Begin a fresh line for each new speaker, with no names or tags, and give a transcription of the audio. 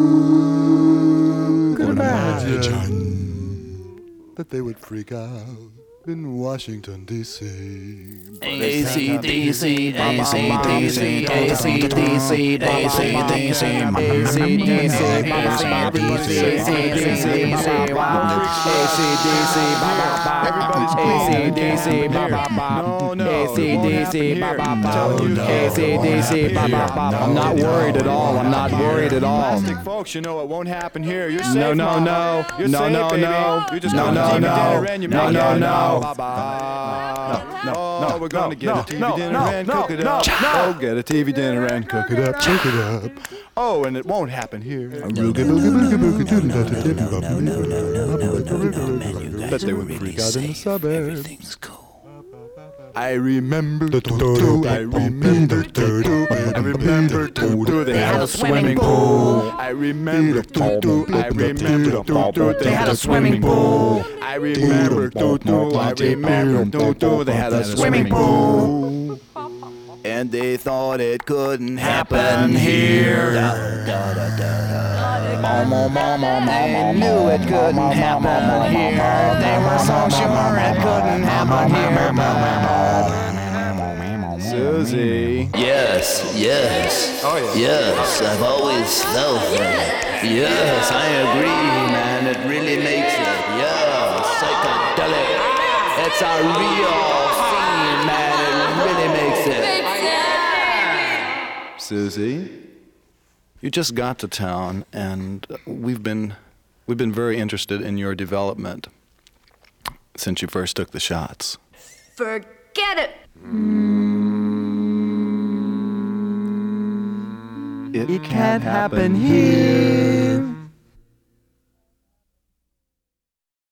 could imagine that they would freak out in Washington, D.C.
AC/DC, AC/DC, AC/DC, AC/DC, I'm not worried at all. I'm not worried at all.
Plastic folks, you know it won't happen here. You're safe,
No,
Mama.
no.
You're
No,
safe,
no,
baby.
no.
You just
No,
got
no,
a TV
no.
dinner and you
No,
make
no,
it.
no.
Oh, we're gonna get a TV dinner and cook it up. Oh, get a TV dinner and cook it up.
Cook it up.
Oh, and it won't happen here.
Bet they would freak out in the suburbs.
I remember Toto. I remember Toto. I remember Toto. They had a swimming pool. I remember Toto. I remember Toto. They had a swimming pool. I remember Toto. I remember Toto. They had a swimming pool. And they thought it couldn't happen here. They knew it couldn't happen here. They were so sure it couldn't happen here. Susie.
Yes.
Oh, yeah.
Yes, I've always felt that. Yes, I agree, man. It really makes it. Yeah, psychedelic. It's a real theme, man. It really makes it.
Susie, you just got to town, and we've been very interested in your development since you first took the shots.
Forget it.
It can't happen here.